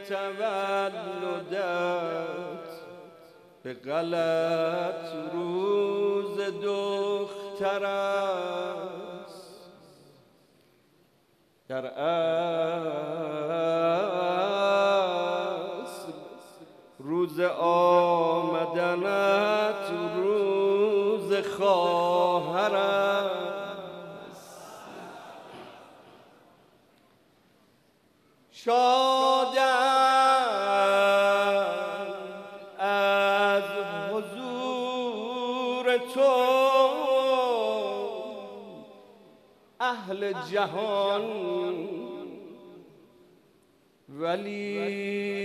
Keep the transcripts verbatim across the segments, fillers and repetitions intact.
تولدت به غلط روز دختر است، در اصل روز آمدنت روز خواهر است. شادم از حضور تو اهل جهان، ولی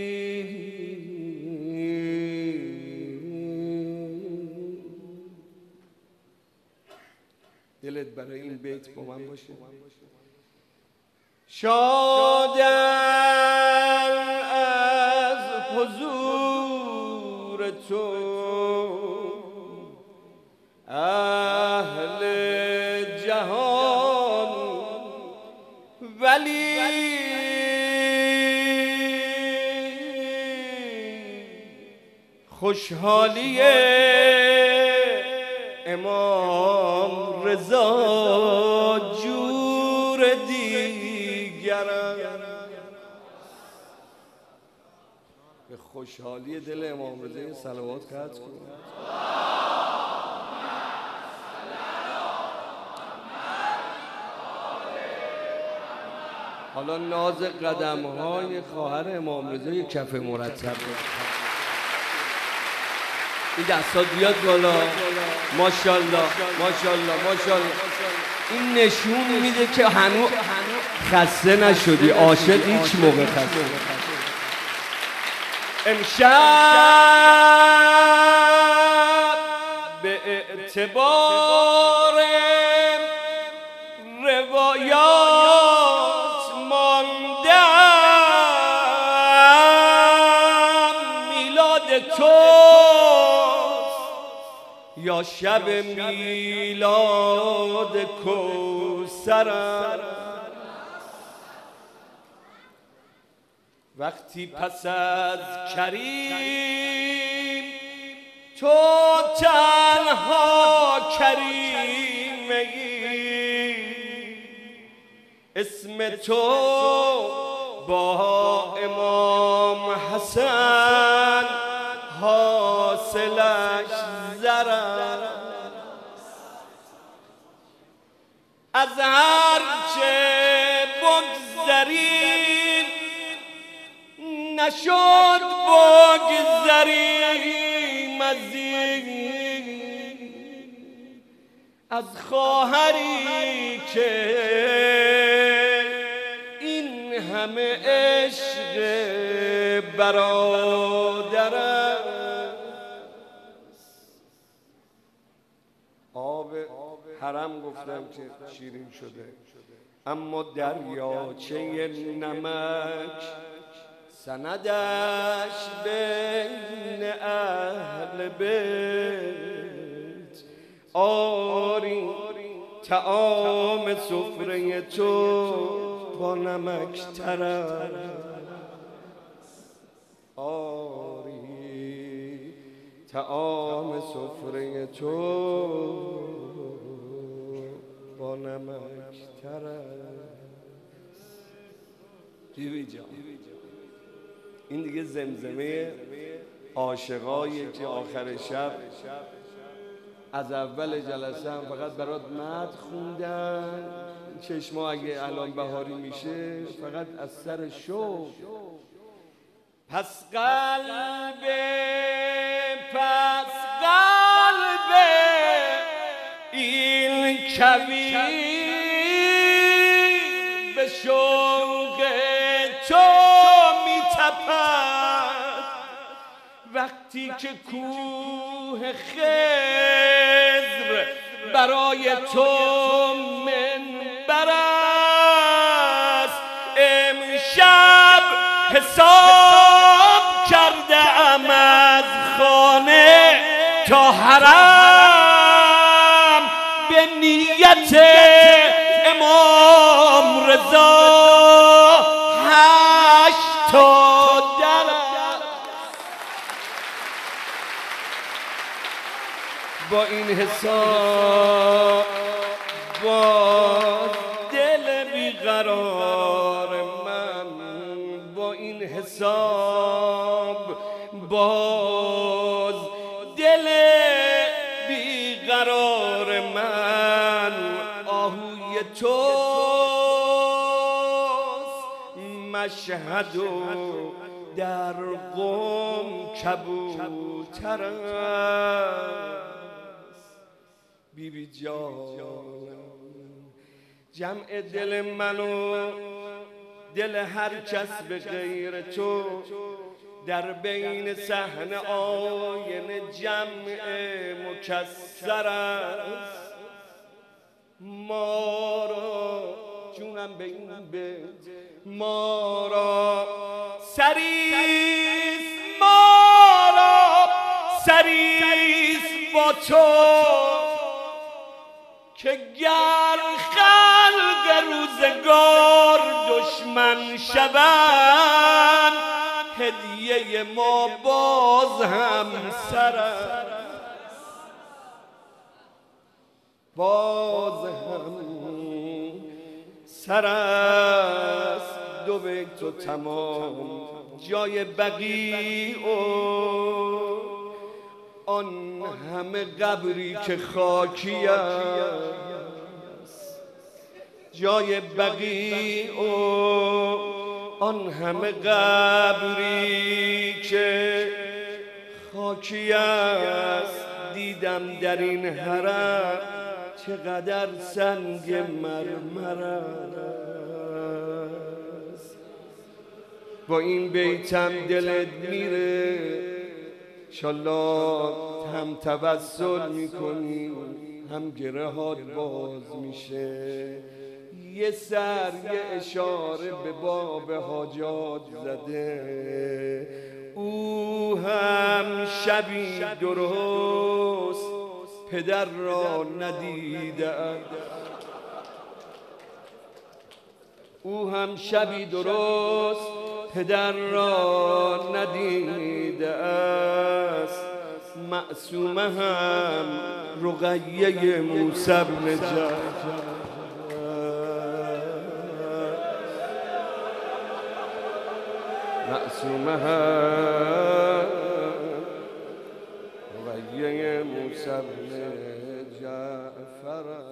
دلت برای این بیت با من باشه. شادم از حضور تو اهل جهان، ولی خوشحالی امام رضا جور دیگر است. به خوشحالی دل امام رضا صلوات خرج کن. حالا ناز قدم های خواهر امام رضا یک کف مرتب، این دستات بیاد بالا. ماشاءالله ماشاءالله ماشاءالله. این نشون میده که هنوز خسته نشدی. عاشق هیچ موقع خسته نشد. امشب به اعتبار روایات ماندم، میلاد تو یا شب میلاد کوثر است. وقتی پس از کریم تو تنها کریمی، اسم تو با امام حسن حاصلش زر است. از هر چه بگذریم نشد بگذریم از این، از خواهری که این همه عشق برادر است. آب حرم گفتم که شیرین شده، اما دریاچه نمک سندش بین اهل بیت. آری طعام سفره تو با نمک تر است، آری طعام سفره تو با نمک تر است. دیوی جان، این دیگه زمزمه عاشقایی که آخر شب از اول جلسه هم فقط برات مدح خوندن. چشما اگه الان بهاری میشه فقط از سر شوق. پس قلب پس قلب این کویر به شوق تو میتپد، وقتی که کوه خضر برای تو منبر است. امشب حساب کرده ام از خانه تا حرم به نیت امام رضا هشتاد با این حساب با دل بیقرار من، با این حساب باز دل بیقرار من آهوی توست مشهد و در قم کبوتر است. بی بی جان جمع دل منو دل هر کس به غیر تو در بین صحنه آینه جمع مکسر است. ما را جونم به این بیت ما را سریس ما را سریس با تو که گر خلق روزگار دشمن شوند هدیه ما باز هم سر است، باز هم سر است. دو بیت و تمام جای بقیع و آن همه قبری که خاکی است، جای بقیع و آن همه قبری که خاکی است. دیدم در این حرم چقدر سنگ مرمر است. با این بیتم دلت میره انشالله هم توسل میکنی هم گره هات باز میشه. یه سر یه اشاره به باب حاجات زده، او هم شبی درست پدر را ندیده، او هم شبی درست پدر را ندیده است. معصومه هم رقیه موسی بن جعفر، معصومه هم رقیه موسی بن جعفر.